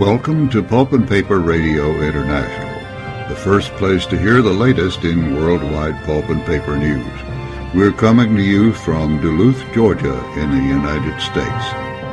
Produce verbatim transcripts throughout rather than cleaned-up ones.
Welcome to Pulp and Paper Radio International, the first place to hear the latest in worldwide pulp and paper news. We're coming to you from Duluth, Georgia, in the United States.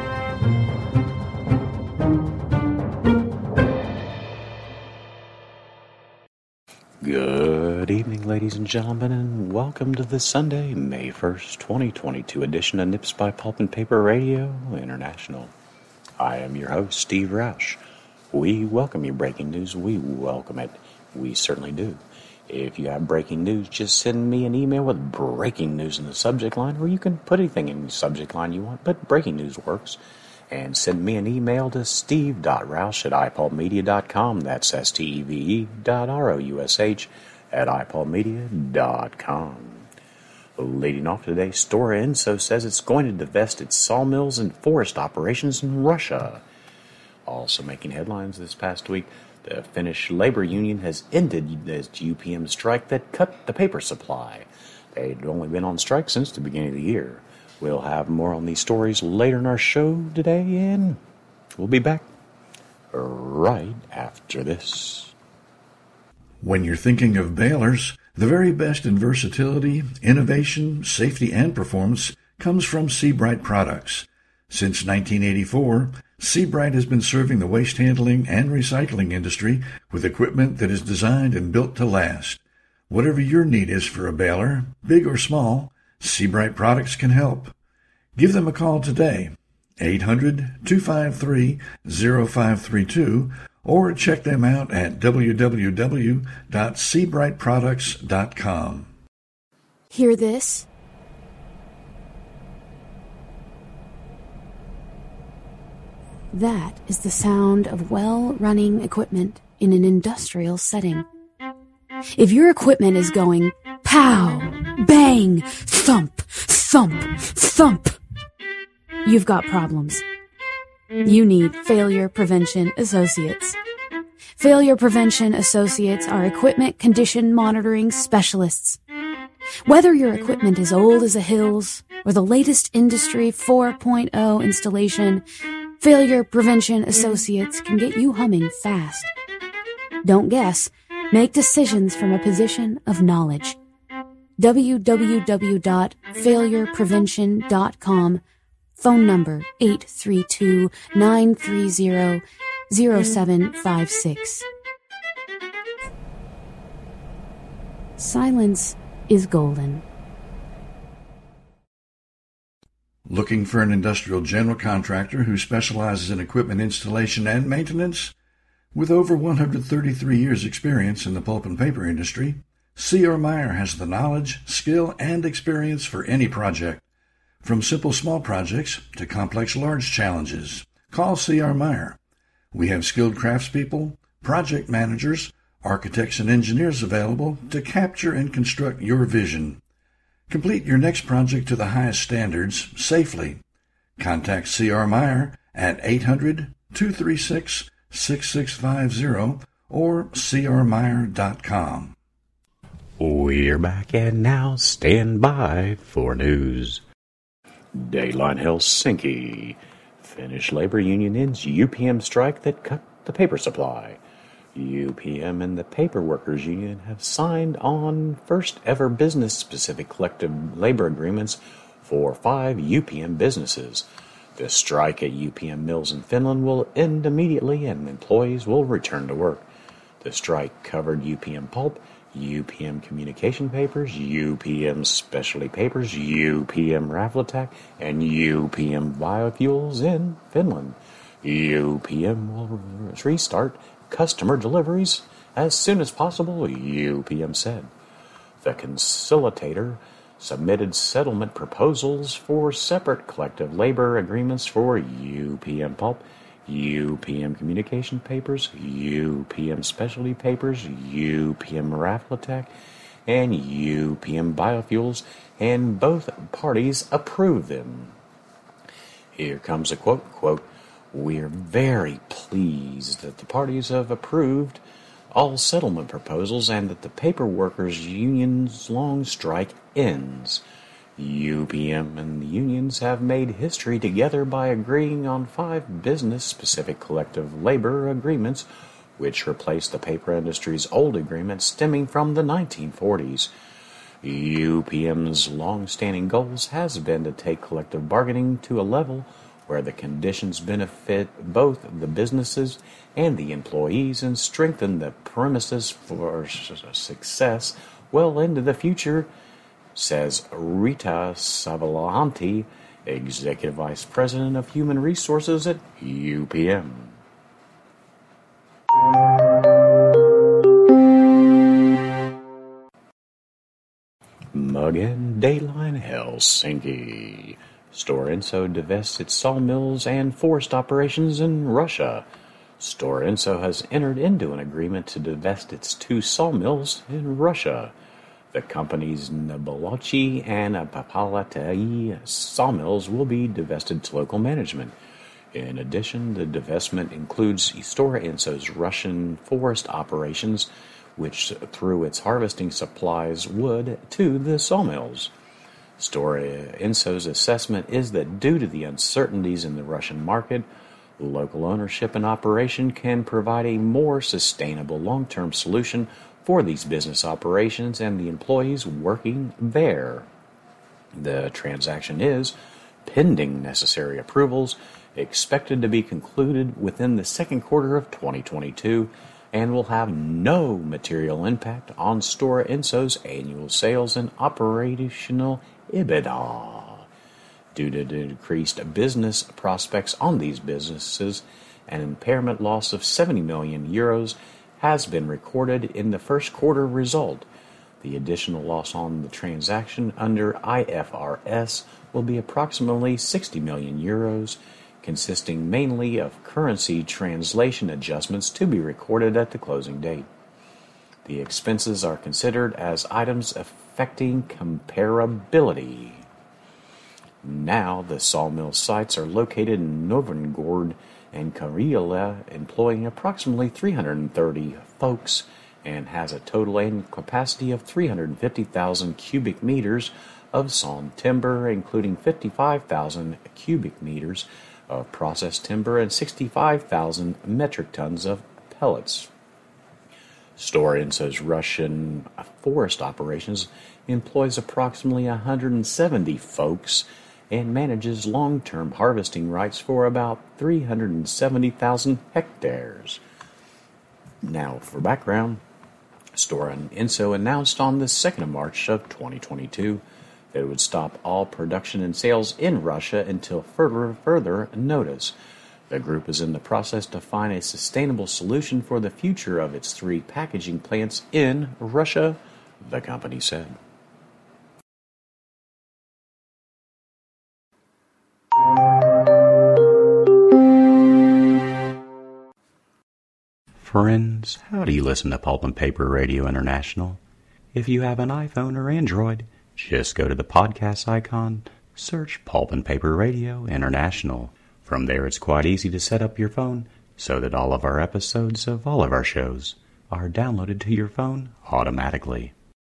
Good evening, ladies and gentlemen, and welcome to the Sunday, May first, twenty twenty-two edition of Nips by Pulp and Paper Radio International. I am your host, Steve Roush. We welcome your breaking news. We welcome it. We certainly do. If you have breaking news, just send me an email with breaking news in the subject line, or you can put anything in the subject line you want, but breaking news works. And send me an email to steve dot roush at i pulp media dot com. That's S T E V E dot R O U S H at i pulp media dot com. Leading off today, Stora Enso says it's going to divest its sawmills and forest operations in Russia. Also making headlines this past week, the Finnish labor union has ended its U P M strike that cut the paper supply. They'd only been on strike since the beginning of the year. We'll have more on these stories later in our show today, and we'll be back right after this. When you're thinking of balers, the very best in versatility, innovation, safety, and performance comes from Seabright products. Since nineteen eighty-four, Seabright has been serving the waste handling and recycling industry with equipment that is designed and built to last. Whatever your need is for a baler, big or small, Seabright products can help. Give them a call today, eight hundred, two five three, zero five three two, or check them out at w w w dot seabright products dot com. Hear this? That is the sound of well-running equipment in an industrial setting. If your equipment is going pow, bang, thump, thump, thump, you've got problems. You need Failure Prevention Associates. Failure Prevention Associates are equipment condition monitoring specialists. Whether your equipment is old as a hills or the latest Industry four point oh installation, Failure Prevention Associates can get you humming fast. Don't guess. Make decisions from a position of knowledge. w w w dot failure prevention dot com. Phone number eight three two, nine three zero, zero seven five six. Silence is golden. Looking for an industrial general contractor who specializes in equipment installation and maintenance? With over one hundred thirty-three years' experience in the pulp and paper industry, C R. Meyer has the knowledge, skill, and experience for any project. From simple small projects to complex large challenges, call C R. Meyer. We have skilled craftspeople, project managers, architects, and engineers available to capture and construct your vision. Complete your next project to the highest standards safely. Contact C R. Meyer at eight hundred, two three six, six six five zero or c r meyer dot com. We're back, and now stand by for news. Dayline Helsinki. Finnish labor union ends U P M strike that cut the paper supply. U P M and the Paper Workers Union have signed on first-ever business-specific collective labor agreements for five U P M businesses. The strike at U P M mills in Finland will end immediately, and employees will return to work. The strike covered U P M Pulp, U P M Communication Papers, U P M Specialty Papers, U P M Raflatac, and U P M Biofuels in Finland. U P M will restart customer deliveries as soon as possible, U P M said. The conciliator submitted settlement proposals for separate collective labor agreements for U P M Pulp, U P M Communication Papers, U P M Specialty Papers, U P M Raflatac, and U P M Biofuels, and both parties approved them. Here comes a quote, quote, "We are very pleased that the parties have approved all settlement proposals and that the Paper Workers Union's long strike ends. U P M and the unions have made history together by agreeing on five business-specific collective labor agreements, which replaced the paper industry's old agreement stemming from the nineteen forties. U P M's long-standing goals has been to take collective bargaining to a level where the conditions benefit both the businesses and the employees and strengthen the premises for success well into the future, says Rita Savalanti, Executive Vice President of Human Resources at U P M. Mugen Dayline Helsinki. Stora Enso divests its sawmills and forest operations in Russia. Stora Enso has entered into an agreement to divest its two sawmills in Russia. The company's Nabolochi and Papalatai sawmills will be divested to local management. In addition, the divestment includes Stora Enso's Russian forest operations, which through its harvesting supplies wood to the sawmills. Stora Enso's assessment is that due to the uncertainties in the Russian market, local ownership and operation can provide a more sustainable long-term solution for these business operations and the employees working there. The transaction is, pending necessary approvals, expected to be concluded within the second quarter of twenty twenty-two and will have no material impact on Stora Enso's annual sales and operational EBITDA. Due to the decreased business prospects on these businesses, an impairment loss of seventy million euros has been recorded in the first quarter result. The additional loss on the transaction under I F R S will be approximately sixty million euros, consisting mainly of currency translation adjustments to be recorded at the closing date. The expenses are considered as items affecting comparability. Now, the sawmill sites are located in Novgorod and Karelia, employing approximately three hundred thirty folks and has a total annual capacity of three hundred fifty thousand cubic meters of sawn timber, including fifty-five thousand cubic meters of processed timber and sixty-five thousand metric tons of pellets. Stora Enso's Russian forest operations employs approximately one hundred seventy folks and manages long-term harvesting rights for about three hundred seventy thousand hectares. Now, for background, Stora Enso announced on the second of March of twenty twenty-two that it would stop all production and sales in Russia until further further notice. The group is in the process to find a sustainable solution for the future of its three packaging plants in Russia, the company said. Friends, how do you listen to Pulp and Paper Radio International? If you have an iPhone or Android, just go to the podcast icon, search Pulp and Paper Radio International. From there, it's quite easy to set up your phone so that all of our episodes of all of our shows are downloaded to your phone automatically.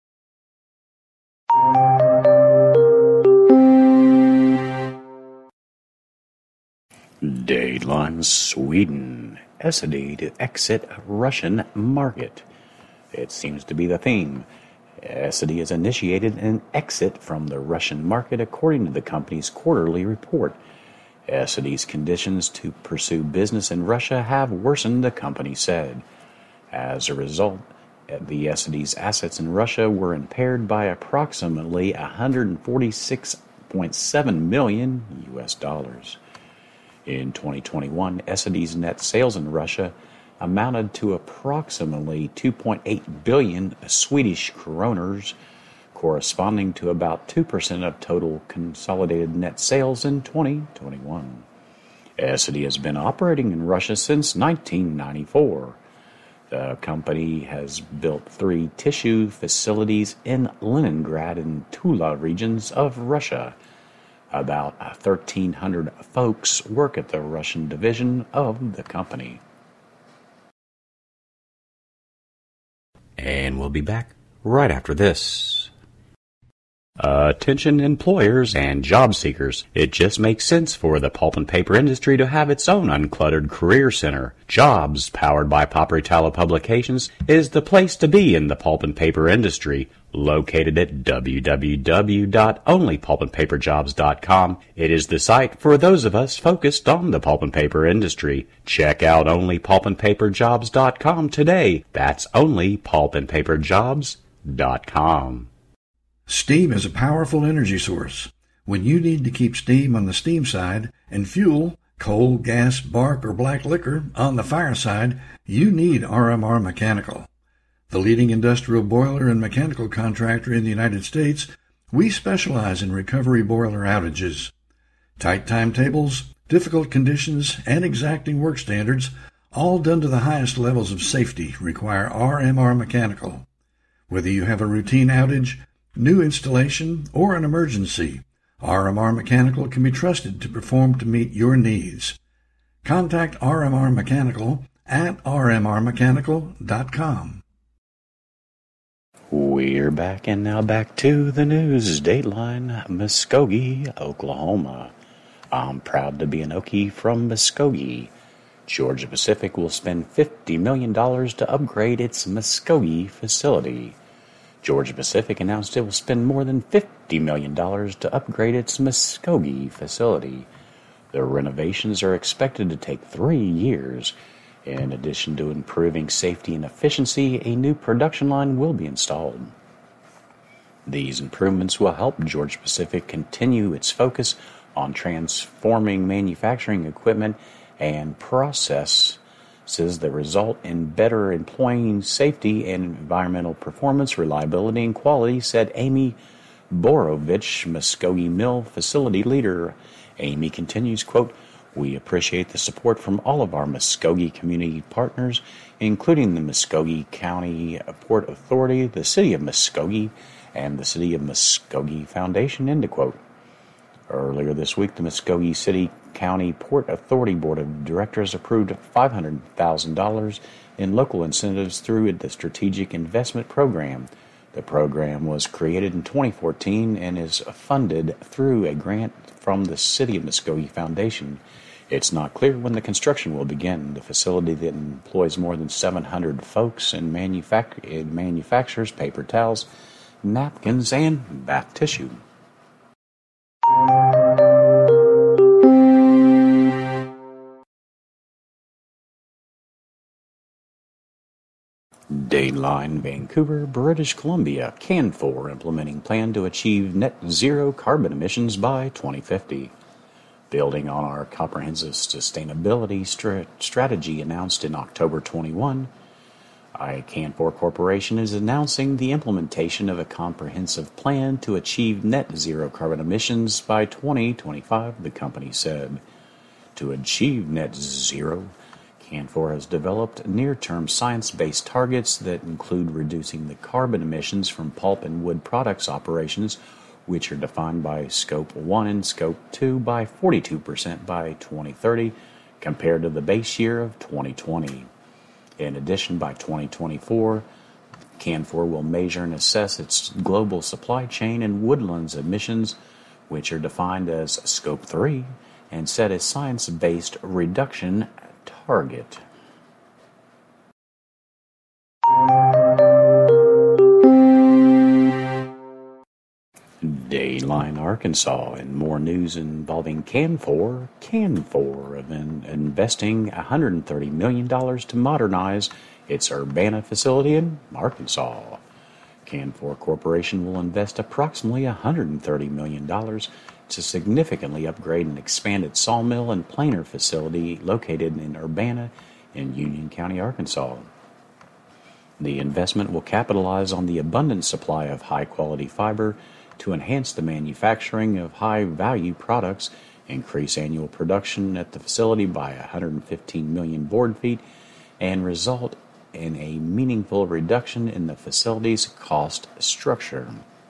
Dateline Sweden. Essity to exit Russian market. It seems to be the theme. Essity has initiated an exit from the Russian market according to the company's quarterly report. Essity's conditions to pursue business in Russia have worsened, the company said. As a result, the Essity's assets in Russia were impaired by approximately one hundred forty-six point seven million U S dollars. In twenty twenty-one, Essity's net sales in Russia amounted to approximately two point eight billion Swedish kroners, corresponding to about two percent of total consolidated net sales in twenty twenty-one. Essity has been operating in Russia since nineteen ninety-four. The company has built three tissue facilities in Leningrad and Tula regions of Russia. About thirteen hundred folks work at the Russian division of the company. And we'll be back right after this. Attention employers and job seekers. It just makes sense for the pulp and paper industry to have its own uncluttered career center. Jobs, powered by Paperitalo Publications, is the place to be in the pulp and paper industry. Located at w w w dot only pulp and paper jobs dot com, it is the site for those of us focused on the pulp and paper industry. Check out only pulp and paper jobs dot com today. That's only pulp and paper jobs dot com. Steam is a powerful energy source. When you need to keep steam on the steam side and fuel, coal, gas, bark, or black liquor on the fire side, you need R M R Mechanical. The leading industrial boiler and mechanical contractor in the United States, we specialize in recovery boiler outages. Tight timetables, difficult conditions, and exacting work standards, all done to the highest levels of safety, require R M R Mechanical. Whether you have a routine outage, new installation, or an emergency, R M R Mechanical can be trusted to perform to meet your needs. Contact R M R Mechanical at r m r mechanical dot com. We're back, and now back to the news. Dateline, Muskogee, Oklahoma. I'm proud to be an Okie from Muskogee. Georgia Pacific will spend fifty million dollars to upgrade its Muskogee facility. Georgia Pacific announced it will spend more than fifty million dollars to upgrade its Muskogee facility. The renovations are expected to take three years. In addition to improving safety and efficiency, a new production line will be installed. These improvements will help Georgia Pacific continue its focus on transforming manufacturing equipment and processes that result in better employee safety and environmental performance, reliability, and quality, said Amy Borovich, Muskogee Mill facility leader. Amy continues, quote, "We appreciate the support from all of our Muskogee community partners, including the Muskogee County Port Authority, the City of Muskogee, and the City of Muskogee Foundation," end quote. Earlier this week, the Muskogee City County Port Authority Board of Directors approved five hundred thousand dollars in local incentives through the Strategic Investment Program. The program was created in twenty fourteen and is funded through a grant from the City of Muskogee Foundation. It's not clear when the construction will begin. The facility that employs more than seven hundred folks and manufac- it manufactures paper towels, napkins, and bath tissue. Dateline, Vancouver, British Columbia, Canfor implementing plan to achieve net zero carbon emissions by twenty fifty. Building on our comprehensive sustainability str- strategy announced in October twenty-first, I Canfor Corporation is announcing the implementation of a comprehensive plan to achieve net zero carbon emissions by twenty twenty-five, the company said. To achieve net zero, Canfor has developed near-term science-based targets that include reducing the carbon emissions from pulp and wood products operations, which are defined by Scope one and Scope two by forty-two percent by twenty thirty compared to the base year of twenty twenty. In addition, by twenty twenty-four, Canfor will measure and assess its global supply chain and woodlands emissions, which are defined as Scope three, and set a science-based reduction target. Dayline, Arkansas, and more news involving Canfor. Canfor of in investing one hundred thirty million dollars to modernize its Urbana facility in Arkansas. Canfor Corporation will invest approximately one hundred thirty million dollars to significantly upgrade and expand its sawmill and planer facility located in Urbana in Union County, Arkansas. The investment will capitalize on the abundant supply of high-quality fiber to enhance the manufacturing of high-value products, increase annual production at the facility by one hundred fifteen million board feet, and result in a meaningful reduction in the facility's cost structure.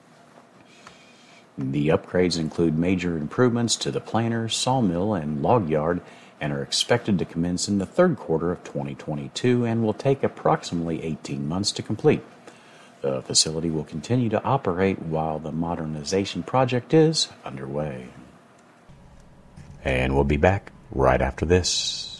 The upgrades include major improvements to the planer, sawmill, and log yard and are expected to commence in the third quarter of twenty twenty-two and will take approximately eighteen months to complete. The facility will continue to operate while the modernization project is underway. And we'll be back right after this.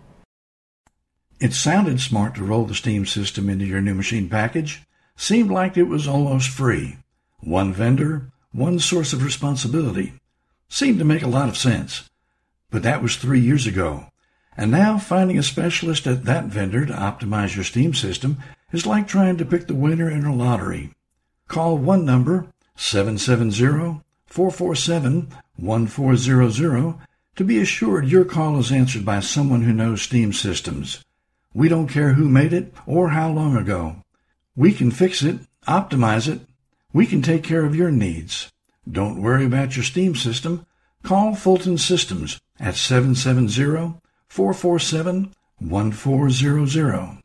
It sounded smart to roll the steam system into your new machine package. Seemed like it was almost free. One vendor, one source of responsibility. Seemed to make a lot of sense. But that was three years ago. And now finding a specialist at that vendor to optimize your steam system is like trying to pick the winner in a lottery. Call one number, seven seven zero, four four seven, one four zero zero, to be assured your call is answered by someone who knows steam systems. We don't care who made it or how long ago. We can fix it, optimize it. We can take care of your needs. Don't worry about your steam system. Call Fulton Systems at seven seven zero, four four seven, one four zero zero.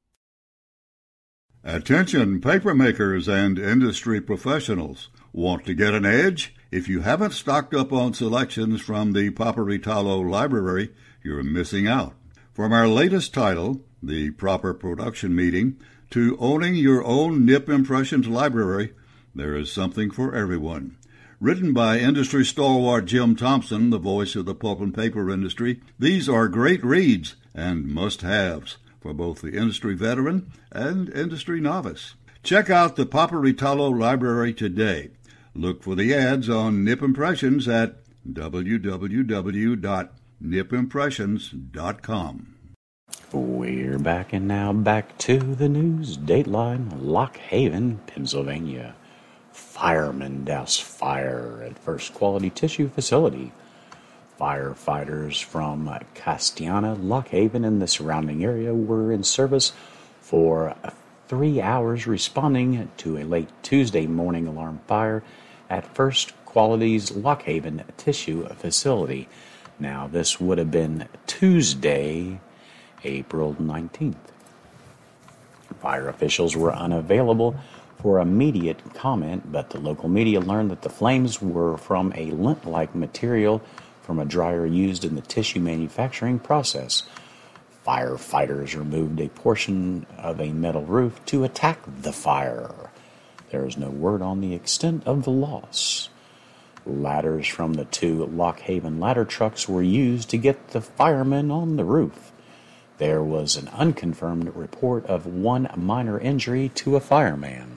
Attention papermakers and industry professionals. Want to get an edge? If you haven't stocked up on selections from the Paperitalo Library, you're missing out. From our latest title, The Proper Production Meeting, to owning your own Nip Impressions library, there is something for everyone. Written by industry stalwart Jim Thompson, the voice of the pulp and paper industry, these are great reads and must-haves for both the industry veteran and industry novice. Check out the Paperitalo Library today. Look for the ads on Nip Impressions at w w w dot nip impressions dot com. We're back and now back to the news. Dateline, Lock Haven, Pennsylvania. Firemen douse fire at First Quality Tissue Facility. Firefighters from Castiana, Lock Haven, and the surrounding area were in service for three hours responding to a late Tuesday morning alarm fire at First Quality's Lock Haven Tissue Facility. Now, this would have been Tuesday, April nineteenth. Fire officials were unavailable for immediate comment, but the local media learned that the flames were from a lint-like material from a dryer used in the tissue manufacturing process. Firefighters removed a portion of a metal roof to attack the fire. There is no word on the extent of the loss. Ladders from the two Lock Haven ladder trucks were used to get the firemen on the roof. There was an unconfirmed report of one minor injury to a fireman.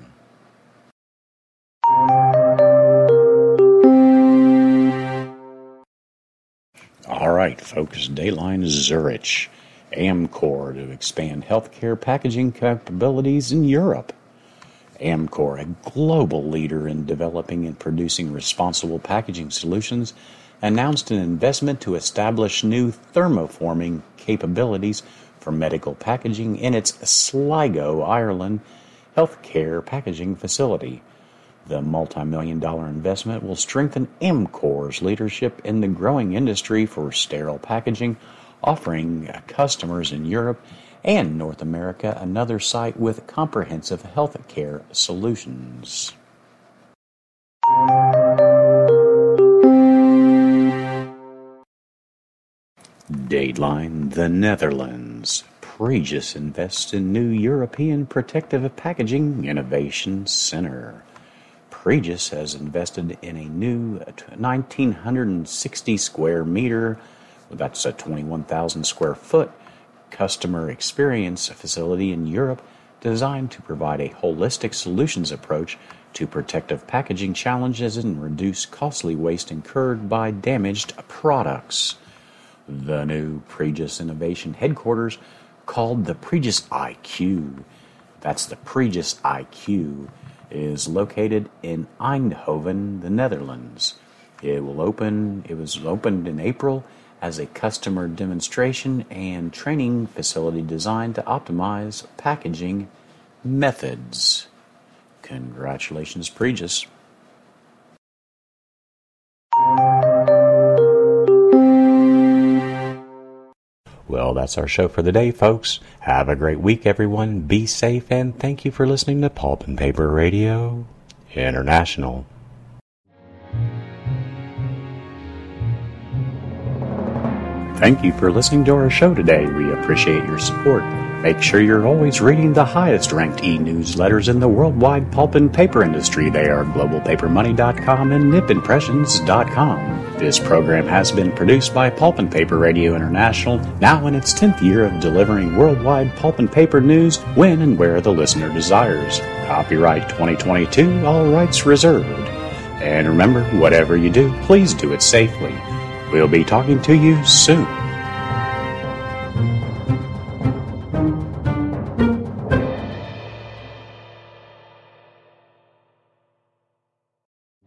All right, folks, Dayline Zurich, Amcor to expand healthcare packaging capabilities in Europe. Amcor, a global leader in developing and producing responsible packaging solutions, announced an investment to establish new thermoforming capabilities for medical packaging in its Sligo, Ireland, healthcare packaging facility. The multi-million dollar investment will strengthen Amcor's leadership in the growing industry for sterile packaging, offering customers in Europe and North America another site with comprehensive healthcare solutions. Dateline, the Netherlands. Pregis invests in new European protective packaging innovation center. Pregis has invested in a new one thousand nine hundred sixty square meter, that's a twenty-one thousand square foot, customer experience facility in Europe designed to provide a holistic solutions approach to protective packaging challenges and reduce costly waste incurred by damaged products. The new Pregis Innovation headquarters, called the Pregis I Q, that's the Pregis I Q, is located in Eindhoven, the Netherlands. It will open. It was opened in April as a customer demonstration and training facility designed to optimize packaging methods. Congratulations, Pregis. Well, that's our show for the day, folks. Have a great week, everyone. Be safe, and thank you for listening to Pulp and Paper Radio International. Thank you for listening to our show today. We appreciate your support. Make sure you're always reading the highest-ranked e-newsletters in the worldwide pulp and paper industry. They are global paper money dot com and nip impressions dot com. This program has been produced by Pulp and Paper Radio International, now in its tenth year of delivering worldwide pulp and paper news when and where the listener desires. Copyright twenty twenty-two, all rights reserved. And remember, whatever you do, please do it safely. We'll be talking to you soon.